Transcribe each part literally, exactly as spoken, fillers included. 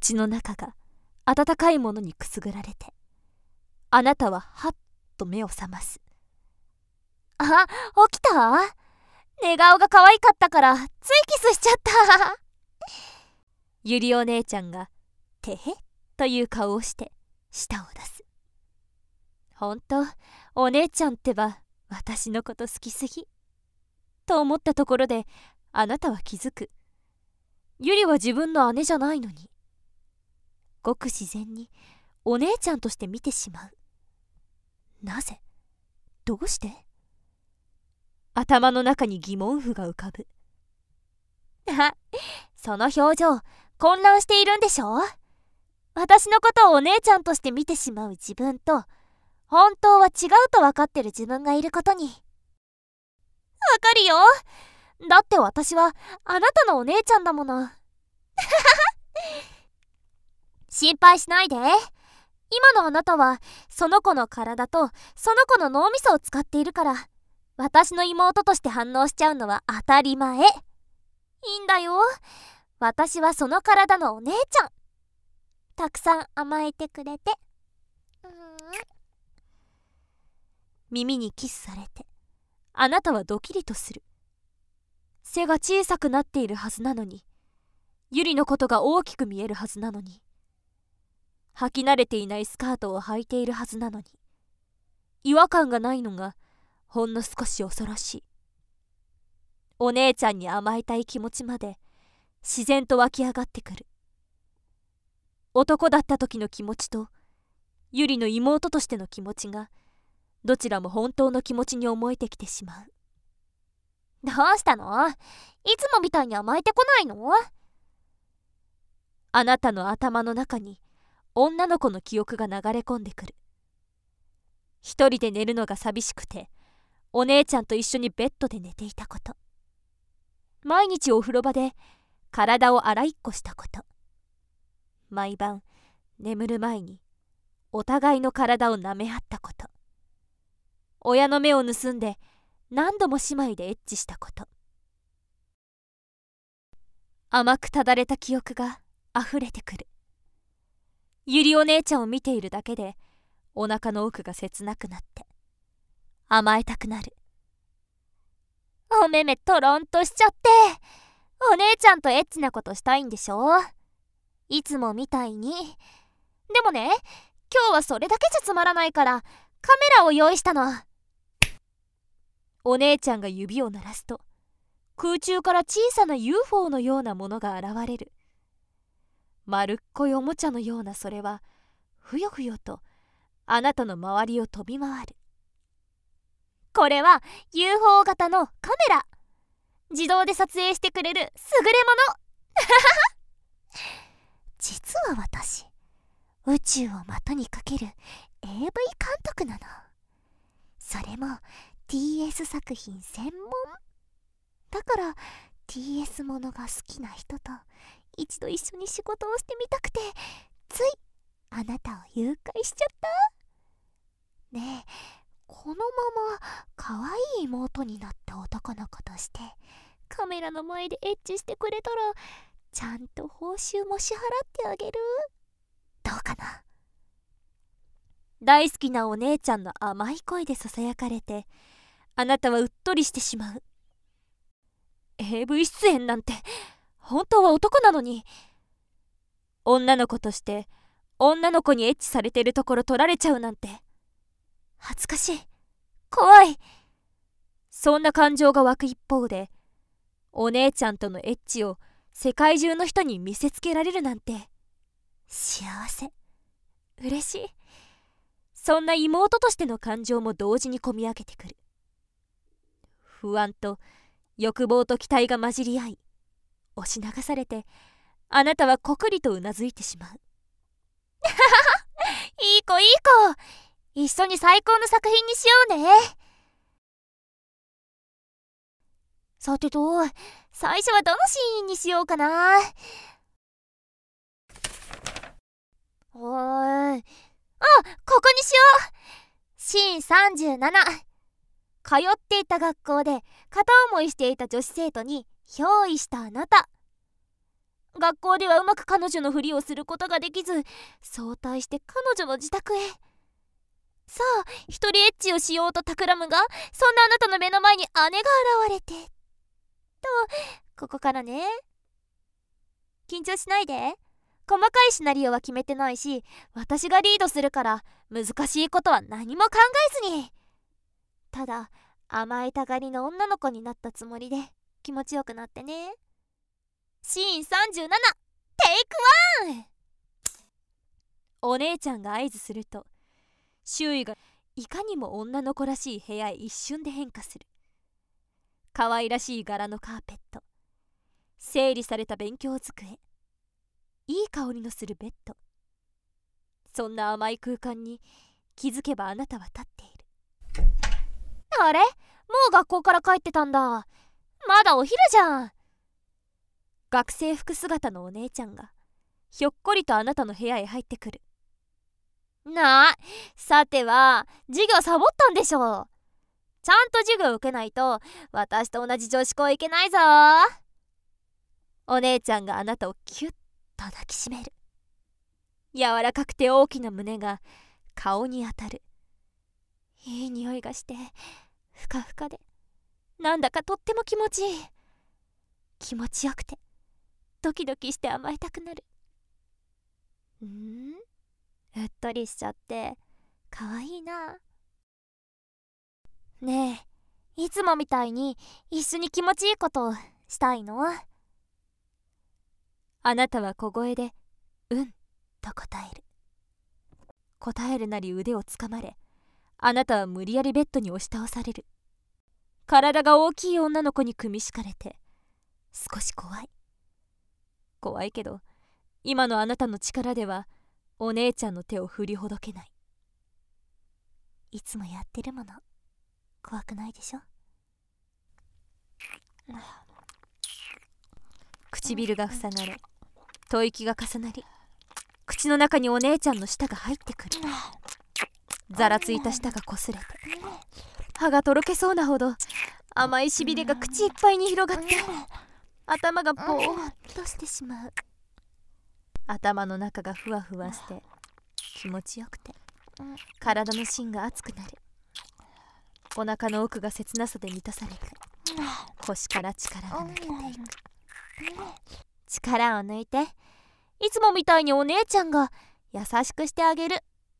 口の中が温かいものにくすぐられて、あなたははっと目を覚ます。 あ、起きた？寝顔が可愛かったからついキスしちゃった。 ゆりお姉ちゃんがてへという顔をして舌を出す。ほんとお姉ちゃんってば私のこと好きすぎと思ったところで、あなたは気づく。ゆりは自分の姉じゃないのに、ごく自然にお姉ちゃんとして見てしまう。なぜ？どうして？頭の中に疑問符が浮かぶ。 あ、その表情混乱しているんでしょ？私のことをお姉ちゃんとして見てしまう自分と、本当は違うと分かってる自分がいることに。わかるよ。だって私はあなたのお姉ちゃんだもの。心配しないで。今のあなたはその子の体とその子の脳みそを使っているから、私の妹として反応しちゃうのは当たり前。いいんだよ。私はその体のお姉ちゃん。たくさん甘えてくれて。うーん。 耳にキスされて、あなたはドキリとする。背が小さくなっているはずなのに、ゆりのことが大きく見えるはずなのに、履き慣れていないスカートを履いているはずなのに、違和感がないのがほんの少し恐ろしい。お姉ちゃんに甘えたい気持ちまで自然と湧き上がってくる。男だった時の気持ちとゆりの妹としての気持ちが、どちらも本当の気持ちに思えてきてしまう。 どうしたの？いつもみたいに甘えてこないの？ あなたの頭の中に女の子の記憶が流れ込んでくる。一人で寝るのが寂しくて、お姉ちゃんと一緒にベッドで寝ていたこと。毎日お風呂場で体を洗いっこしたこと。毎晩眠る前にお互いの体を舐め合ったこと。親の目を盗んで何度も姉妹でエッチしたこと。甘くただれた記憶があふれてくる。ゆりお姉ちゃんを見ているだけでお腹の奥が切なくなって甘えたくなる。 お目目トロンとしちゃって、お姉ちゃんとエッチなことしたいんでしょ？いつもみたいに。でもね、今日はそれだけじゃつまらないからカメラを用意したの。 お姉ちゃんが指を鳴らすと、空中から小さな ユーフォー のようなものが現れる。丸っこいおもちゃのようなそれはふよふよとあなたの周りを飛び回る。 これは ユーフォー 型のカメラ。自動で撮影してくれる優れもの。実は私、宇宙を的にかける エーブイ 監督なの。それも ティーエス 作品専門だから、 ティーエス ものが好きな人と一度一緒に仕事をしてみたくて、ついあなたを誘拐しちゃった。ねえ、このまま可愛い妹になった男の子としてカメラの前でエッチしてくれたら、ちゃんと報酬も支払ってあげる。どうかな？ 大好きなお姉ちゃんの甘い声でささやかれて、あなたはうっとりしてしまう。 エーブイ 出演なんて本当は男なのに、女の子として女の子にエッチされてるところ撮られちゃうなんて恥ずかしい、怖い。そんな感情が湧く一方で、お姉ちゃんとのエッチを世界中の人に見せつけられるなんて幸せ、嬉しい。そんな妹としての感情も同時にこみ上げてくる。不安と欲望と期待が混じり合い、押し流されてあなたはこくりとうなずいてしまう。 いい子いい子、一緒に最高の作品にしようね。さてと、最初はどのシーンにしようかな。おーい、あ、ここにしよう。シーンさんじゅうなな。通っていた学校で片思いしていた女子生徒に憑依したあなた。 学校ではうまく彼女のふりをすることができず、早退して彼女の自宅へ。さあ一人エッチをしようと企むが、そんなあなたの目の前に姉が現れてと、ここからね。緊張しないで。細かいシナリオは決めてないし、私がリードするから難しいことは何も考えずに。ただ甘えたがりの女の子になったつもりで気持ちよくなってね。シーンさんじゅうなな、テイクワン。お姉ちゃんが合図すると、周囲がいかにも女の子らしい部屋へ一瞬で変化する。可愛らしい柄のカーペット、整理された勉強机、いい香りのするベッド。そんな甘い空間に気づけばあなたは立っている。あれ、もう学校から帰ってたんだ。まだお昼じゃん。学生服姿のお姉ちゃんがひょっこりとあなたの部屋へ入ってくる。なあ、さては授業サボったんでしょ。ちゃんと授業受けないと私と同じ女子校行けないぞ。お姉ちゃんがあなたをキュッと抱きしめる。柔らかくて大きな胸が顔に当たる。いい匂いがしてふかふかで、なんだかとっても気持ちいい。気持ちよくてドキドキして甘えたくなる。ん？うっとりしちゃってかわいいな。ねえ、いつもみたいに一緒に気持ちいいことをしたいの？あなたは小声でうんと答える。答えるなり腕をつかまれ、あなたは無理やりベッドに押し倒される。体が大きい女の子に組み敷かれて少し怖い。怖いけど今のあなたの力ではお姉ちゃんの手を振りほどけない。 いつもやってるもの怖くないでしょ。 唇が塞がれ、吐息が重なり、口の中にお姉ちゃんの舌が入ってくる。ざらついた舌がこすれて歯がとろけそうなほど甘いしびれが口いっぱいに広がって、頭がぼーっとしてしまう。頭の中がふわふわして気持ちよくて、体の芯が熱くなる。お腹の奥が切なさで満たされて、腰から力が抜けていく。力を抜いて、いつもみたいにお姉ちゃんが優しくしてあげる。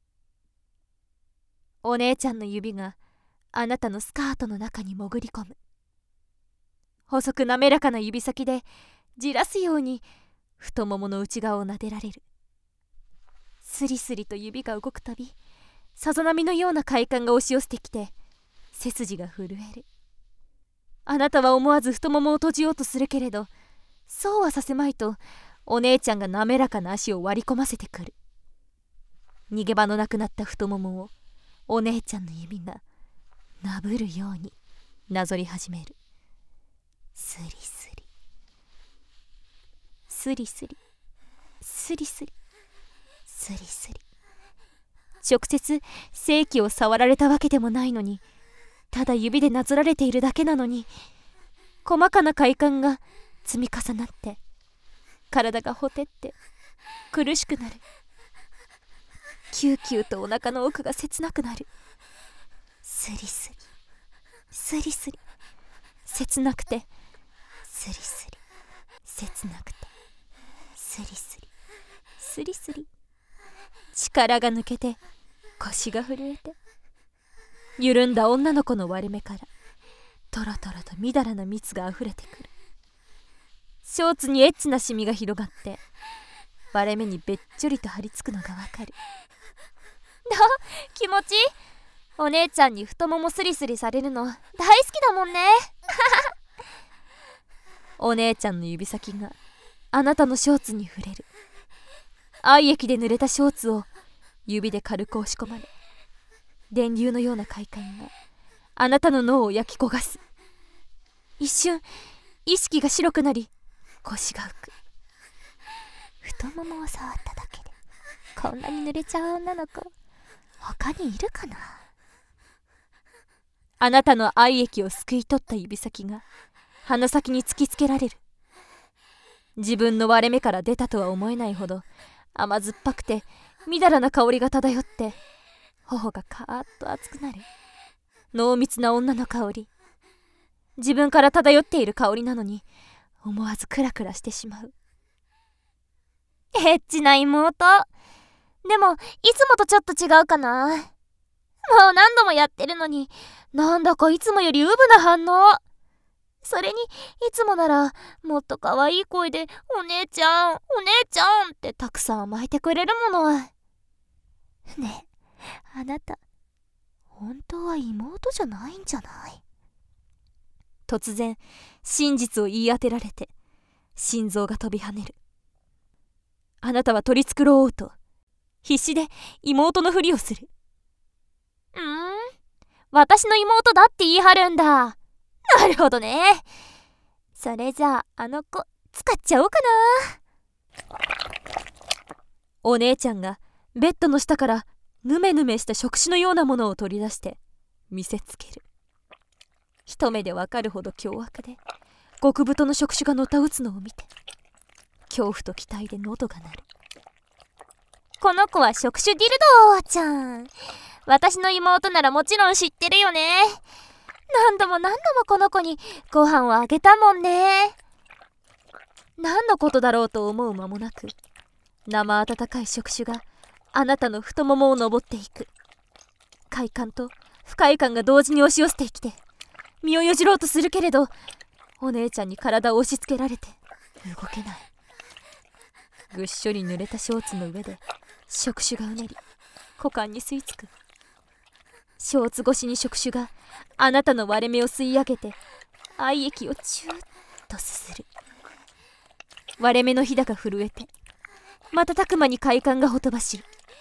お姉ちゃんの指があなたのスカートの中に潜り込む。細く滑らかな指先でじらすように太ももの内側を撫でられる。スリスリと指が動くたび、さざ波のような快感が押し寄せてきて背筋が震える。あなたは思わず太ももを閉じようとするけれど、そうはさせまいとお姉ちゃんが滑らかな足を割り込ませてくる。逃げ場のなくなった太ももをお姉ちゃんの指がなぶるようになぞり始める。スリスリスリスリスリスリスリスリ。直接性器を触られたわけでもないのに、ただ指でなぞられているだけなのに、細かな快感が積み重なって体がほてって苦しくなる。キューキューとお腹の奥が切なくなる。スリスリスリスリ、切なくてスリスリ、切なくてスリスリスリスリ。力が抜けて腰が震えて、緩んだ女の子の割れ目からトロトロとみだらな蜜があふれてくる。ショーツにエッチなシミが広がって割れ目にべっちょりと張り付くのがわかる。気持ちいい。お姉ちゃんに太ももスリスリされるの大好きだもんね。お姉ちゃんの指先があなたのショーツに触れる。愛液で濡れたショーツを指で軽く押し込まれ、電流のような快感があなたの脳を焼き焦がす。一瞬意識が白くなり腰が浮く。 太ももを触っただけでこんなに濡れちゃう女の子他にいるかな。 あなたの愛液をすくい取った指先が鼻先に突きつけられる。 自分の割れ目から出たとは思えないほど甘酸っぱくてみだらな香りが漂って、頬がカーッと熱くなる濃密な女の香り。自分から漂っている香りなのに思わずクラクラしてしまう。 エッチな妹。でもいつもとちょっと違うかな。もう何度もやってるのに、なんだかいつもよりウブな反応。それにいつもならもっと可愛い声でお姉ちゃんお姉ちゃんってたくさん甘えてくれるもの。ねえ、あなた本当は妹じゃないんじゃない？ 突然真実を言い当てられて心臓が飛び跳ねる。あなたは取り繕おうと必死で妹のふりをする。 うーん、私の妹だって言い張るんだ。なるほどね。それじゃああの子使っちゃおうかな。 お姉ちゃんがベッドの下からヌメヌメした触手のようなものを取り出して見せつける。一目でわかるほど凶悪で極太の触手がのたうつのを見て、恐怖と期待で喉が鳴る。 この子は触手ディルドちゃん。私の妹ならもちろん知ってるよね。何度も何度もこの子にご飯をあげたもんね。 何のことだろうと思う間もなく、生温かい触手があなたの太ももを登っていく。快感と不快感が同時に押し寄せてきて、身をよじろうとするけれど、お姉ちゃんに体を押し付けられて動けない。ぐっしょり濡れたショーツの上で触手がうねり股間に吸い付く。ショーツ越しに触手があなたの割れ目を吸い上げて愛液をチューッとすする。割れ目のひだが震えて瞬く間に快感がほとばしる。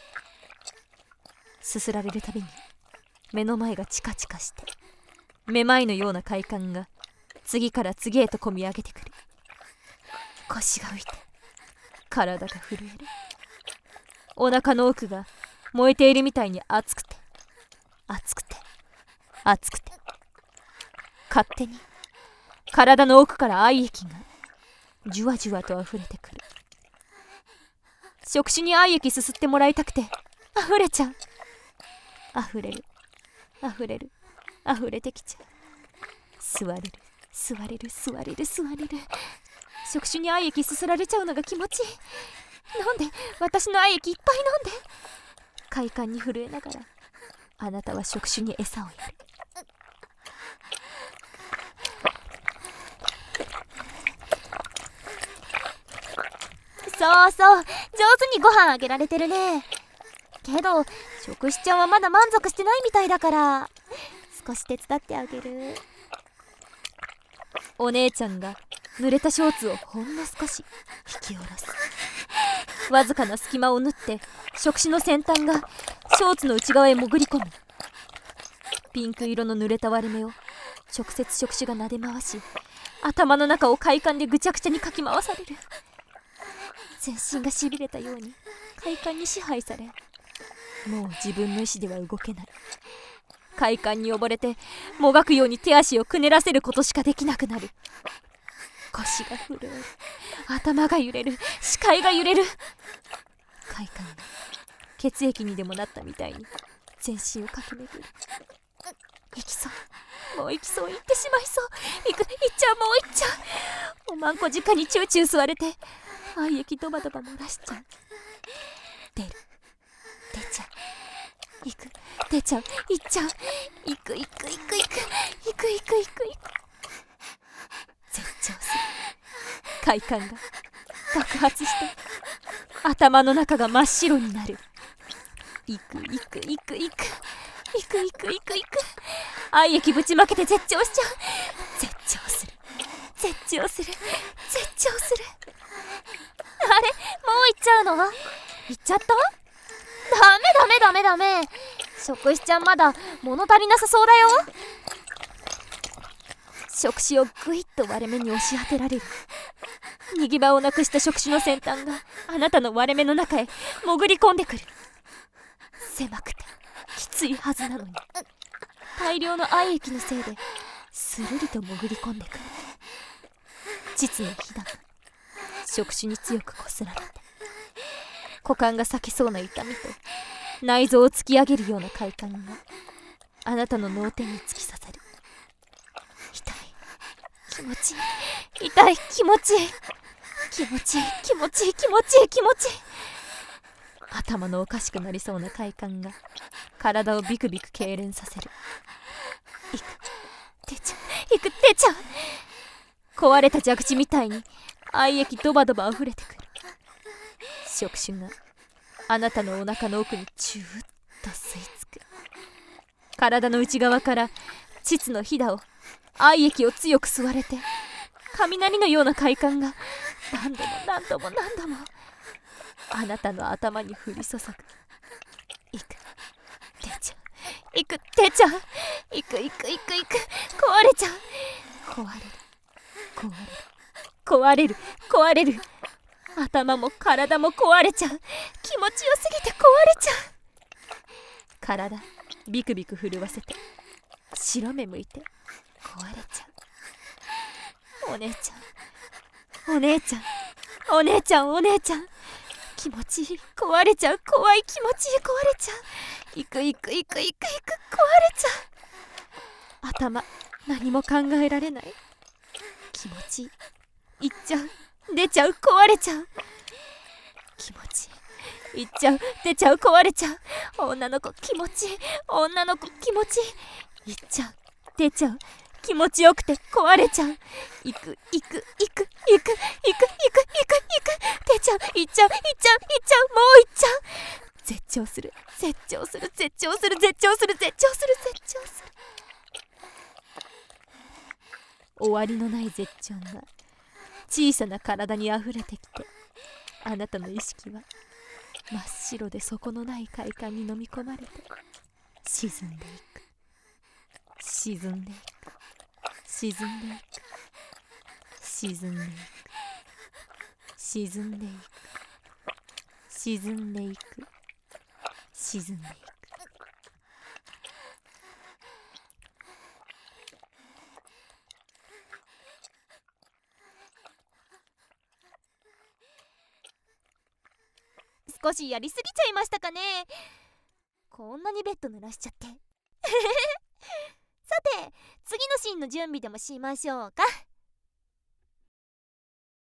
すすられるたびに目の前がチカチカして、めまいのような快感が次から次へとこみ上げてくる。腰が浮いて体が震える。お腹の奥が燃えているみたいに熱くて熱くて熱くて、勝手に体の奥から愛液がじゅわじゅわと溢れてくる。触手に愛液すすってもらいたくて溢れちゃう。溢れる溢れる溢れてきちゃう。吸われる吸われる吸われる吸われる。触手に愛液すすられちゃうのが気持ちいい。飲んで、私の愛液いっぱい飲んで。快感に震えながらあなたは触手に餌をやる。 そうそう、上手にご飯あげられてるね。けど触手ちゃんはまだ満足してないみたいだから、少し手伝ってあげる。 お姉ちゃんが濡れたショーツをほんの少し引き下ろす。わずかな隙間を縫って触手の先端がショーツの内側へ潜り込む。ピンク色の濡れた割れ目を直接触手が撫で回し、頭の中を快感でぐちゃぐちゃにかき回される。全身がしびれたように快感に支配され、もう自分の意志では動けない。快感に溺れてもがくように手足をくねらせることしかできなくなる。腰が震える、頭が揺れる、視界が揺れる。快感が血液にでもなったみたいに全身を駆け巡る。行きそう、もう行きそう、行ってしまいそう。行く、行っちゃう、もう行っちゃう。おまんこ直にチューチュー吸われて愛液ドバドバ漏らしちゃう。出る、出ちゃう、行く、出ちゃう、行っちゃう、行く行く行く行く行く行く行く行く。絶頂する。快感が爆発して頭の中が真っ白になる。行く行く行く行く行く行く行く行く。愛液ぶちまけて絶頂しちゃう。絶頂する、絶頂する、絶頂する。 あれ、もう行っちゃうの？行っちゃった？ダメダメダメダメ。触手ちゃんまだ物足りなさそうだよ。 触手をぐいっと割れ目に押し当てられる。逃げ場をなくした触手の先端があなたの割れ目の中へ潜り込んでくる。狭くてきついはずなのに、大量の愛液のせいでするりと潜り込んでくる。膣のひだが触手に強くこすられて、股間が裂けそうな痛みと内臓を突き上げるような快感があなたの脳天に突き刺さる。痛い、気持ちいい、痛い、気持ちいい、気持ちいい、気持ちいい、気持ちいい、気持ちいい。頭のおかしくなりそうな快感が体をビクビク痙攣させる。いく、出ちゃう、いく、出ちゃう。壊れた蛇口みたいに愛液ドバドバ溢れてくる。触手があなたのお腹の奥にチューッと吸い付く。体の内側から膣のひだを愛液を強く吸われて、雷のような快感が何度も何度も何度もあなたの頭に降り注ぐ。いく、出ちゃう、いく、出ちゃう、いく、いく、いく、いく、壊れちゃう、壊れる、壊れる、壊れる、壊れる。頭も体も壊れちゃう。気持ちよすぎて壊れちゃう。体ビクビク震わせて、白目向いて壊れちゃう。お姉ちゃん、お姉ちゃん、お姉ちゃん、お姉ちゃん、気持ちいい、壊れちゃう、怖い、気持ちいい、壊れちゃう。いく、いく、いく、いく、いく、壊れちゃう。頭何も考えられない。気持ちいい、いっちゃう、出ちゃう、壊れちゃう。気持ちいい、いっちゃう、出ちゃう、壊れちゃう。女の子気持ちいい、女の子気持ちいい、いっちゃう、出ちゃう、気持ちよくて壊れちゃう。いく、いく、いく、いく、いく、いく、いく、いく、いく、出ちゃう、いっちゃう、いっちゃう、いっちゃう、もういっちゃう。絶頂する、絶頂する、絶頂する、絶頂する、絶頂する、絶頂する。終わりのない絶頂が小さな体にあふれてきて、あなたの意識は真っ白で底のない快感に飲み込まれて沈んでいく、沈んでいく、沈んでいく、沈んでいく、沈んでいく、沈んでいく、沈んでいく。少しやりすぎちゃいましたかね。こんなにベッド濡らしちゃってさて、次のシーンの準備でもしましょうか。